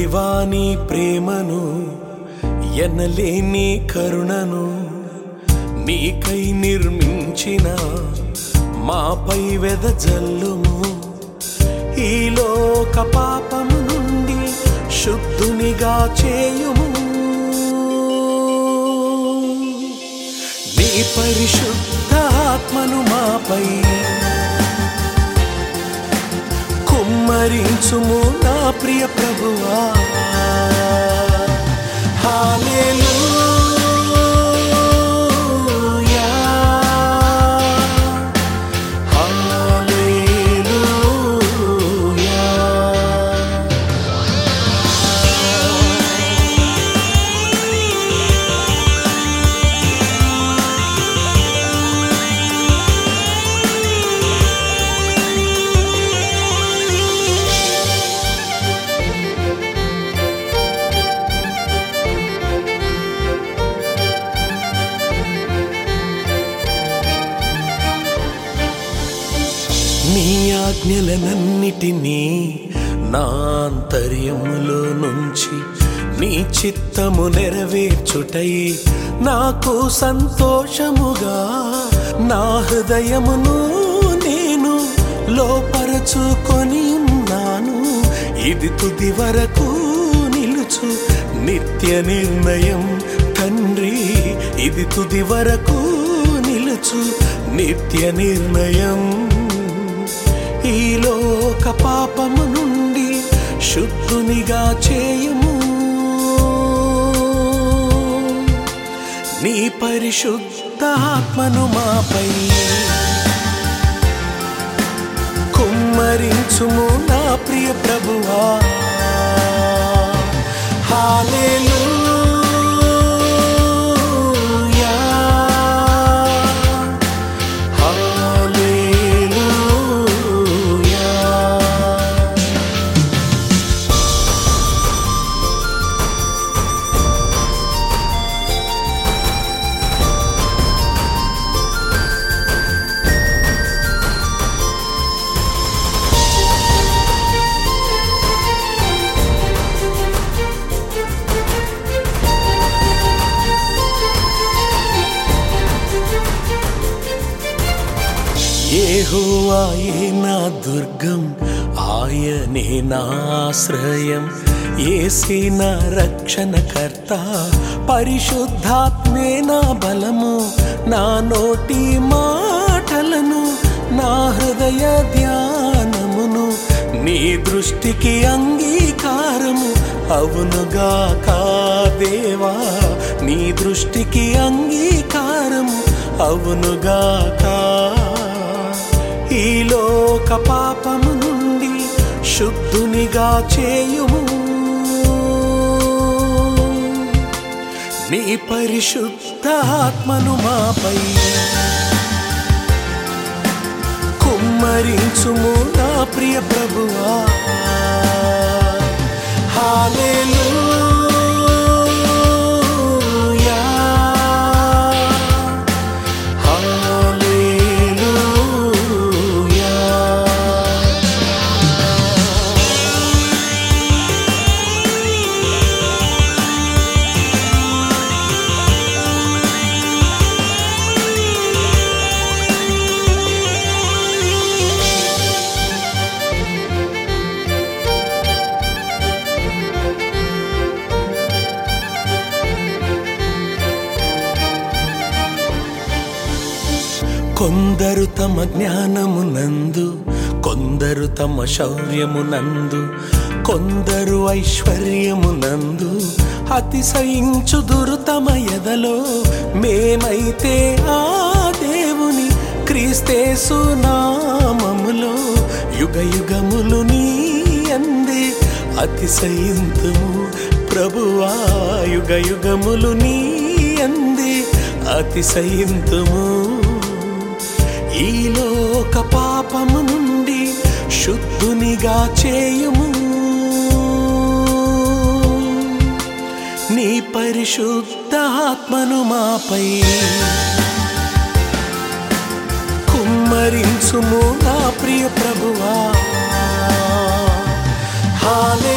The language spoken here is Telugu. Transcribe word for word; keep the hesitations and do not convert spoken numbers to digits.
దేవాని ప్రేమను ఎనలేని కరుణను నీకై నిర్మించిన మాపై వెదజల్లుము. ఈ లోక పాపము నుండి శుద్ధునిగా చేయుము. నీ పరిశుద్ధ ఆత్మను మాపై కుమ్మరించుము నా ప్రియ ప్రభువా. హల్లెలూయా హల్లెలూయా. నీ ఆజ్ఞలనన్నిటినీ నా ఆంతర్యములో నుంచి నీ చిత్తము నెరవేర్చుటయే నాకు సంతోషముగా నా హృదయమును నేను లోపరచుకొని ఉన్నాను. ఇది తుది వరకు నిలుచు నిత్య నిర్ణయం తండ్రి, ఇది తుది వరకు నిలుచు నిత్య నిర్ణయం. ఈ లోక పాపము నుండి శుద్ధునిగా చేయుము. నీ పరిశుద్ధ ఆత్మను మాపై కుమ్మరించుము నా ప్రియ ప్రభువా. హల్లెలూయా హల్లెలూయా. యెహోవాయే నా దుర్గం, ఆయనే నా ఆశ్రయం. యేసే నా రక్షణకర్త, పరిశుద్ధాత్మే నా బలము. నా నోటి మాటలను నా హృదయ ధ్యానమును నీ దృష్టికి అంగీకారము అవునుగాక దేవా. నీ దృష్టికి అంగీకారము అవునుగాక. ఈ లోక పాపము నుండి శుద్ధునిగా చేయుము. నీ పరిశుద్ధ ఆత్మను మాపై కుమ్మరించుము నా ప్రియ ప్రభువా. హల్లెలూయా హల్లెలూయా. కొందరు తమ జ్ఞానమునందు, కొందరు తమ శౌర్యమునందు, కొందరు ఐశ్వర్యమునందు అతిశయించుదురు తమ ఎదలో. మేమైతే ఆ దేవుని క్రీస్తేసు నామములో యుగ యుగములు నీ యందే అతిశయింతుము ప్రభువా. యుగ యుగములు నీ యందే అతిశయింతుము. ఈ లోక పాపము నుండి శుద్ధునిగా చేయుము. నీ పరిశుద్ధ ఆత్మను మాపై కుమ్మరించుము నా ప్రియ ప్రభువా. హల్లెలూయా